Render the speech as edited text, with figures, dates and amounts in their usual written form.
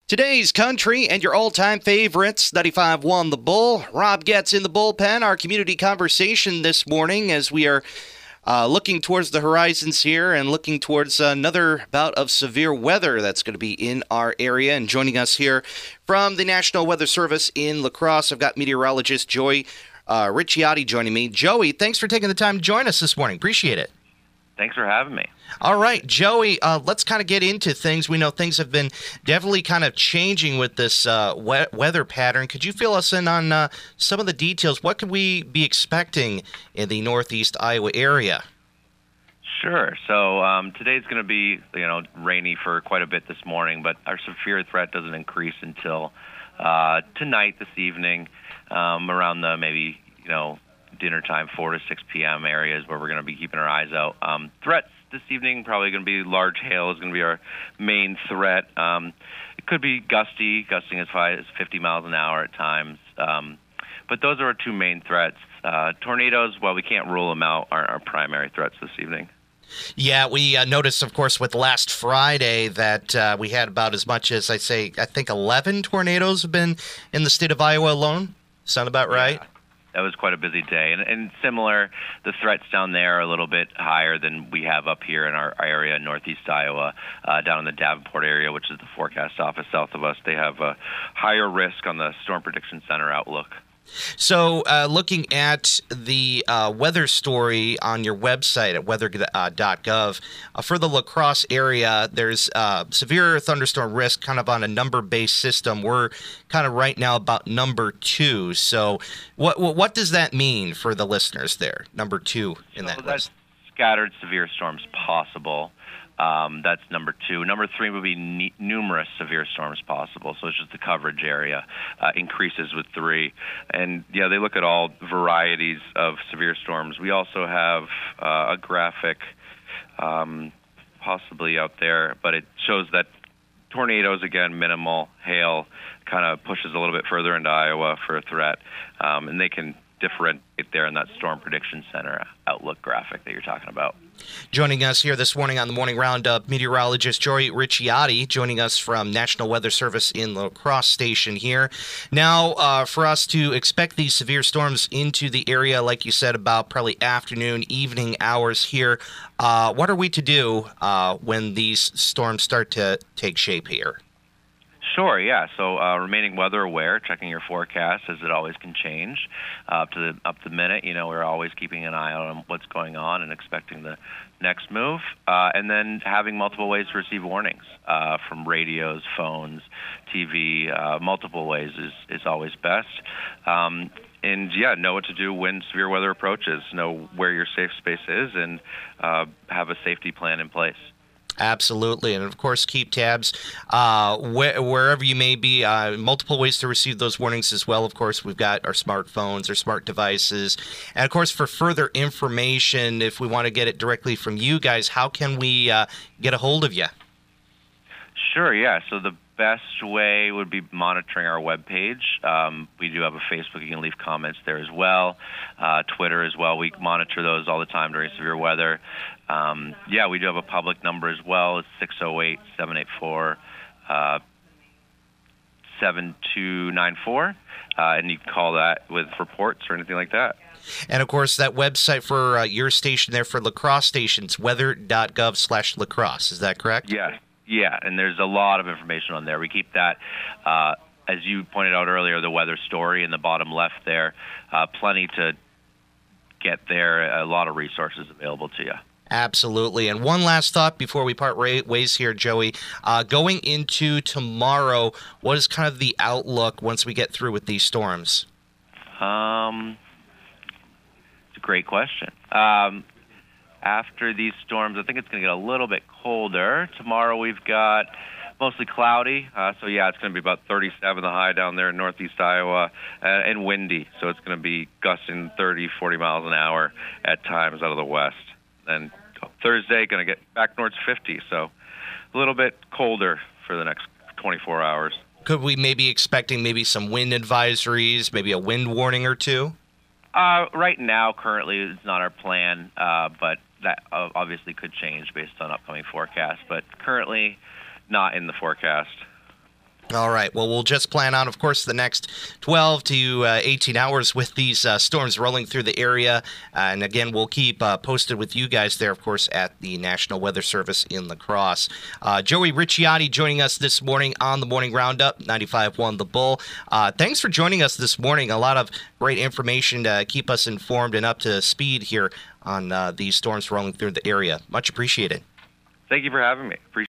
Today's country and your all-time favorites, 95.1 The Bull. Rob Getz in the bullpen, our community conversation this morning as we are looking towards the horizons here and looking towards another bout of severe weather that's going to be in our area. And joining us here from the National Weather Service in La Crosse, I've got meteorologist Joey Ricciotti joining me. Joey, thanks for taking the time to join us this morning. Appreciate it. Thanks for having me. All right, Joey, let's kind of get into things. We know things have been definitely kind of changing with this weather pattern. Could you fill us in on some of the details? What could we be expecting in the northeast Iowa area? Sure. So today's going to be, rainy for quite a bit this morning, but our severe threat doesn't increase until tonight, this evening, around the maybe, dinner time, 4 to 6 p.m. areas where we're going to be keeping our eyes out. Threats this evening probably going to be large hail is going to be our main threat. It could be gusting as high as 50 miles an hour at times. But those are our two main threats. Tornadoes, well, we can't rule them out, are our primary threats this evening. Yeah, we noticed, of course, with last Friday that we had about as much as, I think 11 tornadoes have been in the state of Iowa alone. Sound about right? Yeah. That was quite a busy day. And similar, the threats down there are a little bit higher than we have up here in our area in northeast Iowa, down in the Davenport area, which is the forecast office south of us. They have a higher risk on the Storm Prediction Center outlook. So looking at the weather story on your website at weather.gov, for the La Crosse area, there's severe thunderstorm risk kind of on a number-based system. We're kind of right now about number 2. So what does that mean for the listeners there, number 2 in that list? Scattered severe storms possible. That's number 2. Number 3 would be numerous severe storms possible. So it's just the coverage area increases with 3. And, yeah, they look at all varieties of severe storms. We also have a graphic possibly out there, but it shows that tornadoes, again, minimal. Hail kind of pushes a little bit further into Iowa for a threat. And they can differentiate there in that Storm Prediction Center outlook graphic that you're talking about. Joining us here this morning on the Morning Roundup, meteorologist Joey Ricciotti, joining us from National Weather Service in La Crosse Station here. Now, for us to expect these severe storms into the area, like you said, about probably afternoon, evening hours here, what are we to do when these storms start to take shape here? Sure, yeah. So remaining weather aware, checking your forecast as it always can change up to the minute. We're always keeping an eye on what's going on and expecting the next move. And then having multiple ways to receive warnings from radios, phones, TV, multiple ways is always best. And yeah, know what to do when severe weather approaches, know where your safe space is, and have a safety plan in place. Absolutely. And, of course, keep tabs wherever you may be. Multiple ways to receive those warnings as well. Of course, we've got our smartphones, our smart devices. And, of course, for further information, if we want to get it directly from you guys, how can we get a hold of you? Sure, yeah. So the best way would be monitoring our webpage. We do have a Facebook. You can leave comments there as well. Twitter as well. We monitor those all the time during severe weather. Yeah, we do have a public number as well. It's 608-784-7294. And you can call that with reports or anything like that. And, of course, that website for your station there for La Crosse stations, weather.gov/La Crosse. Is that correct? Yeah, and there's a lot of information on there. We keep that, as you pointed out earlier, the weather story in the bottom left there. Plenty to get there, a lot of resources available to you. Absolutely. And one last thought before we part ways here, Joey. Going into tomorrow, what is kind of the outlook once we get through with these storms? It's a great question. After these storms, I think it's going to get a little bit colder. Tomorrow we've got mostly cloudy. So, yeah, it's going to be about 37 the high down there in northeast Iowa, and windy. So it's going to be gusting 30, 40 miles an hour at times out of the west. And Thursday, going to get back north 50. So a little bit colder for the next 24 hours. Could we maybe expecting maybe some wind advisories, maybe a wind warning or two? Right now, currently, it's not our plan, but that obviously could change based on upcoming forecasts. But currently, not in the forecast. All right. Well, we'll just plan on, of course, the next 12 to 18 hours with these storms rolling through the area. And again, we'll keep posted with you guys there, of course, at the National Weather Service in La Crosse. Joey Ricciotti joining us this morning on the Morning Roundup, 95.1 The Bull. Thanks for joining us this morning. A lot of great information to keep us informed and up to speed here on these storms rolling through the area. Much appreciated. Thank you for having me. Appreciate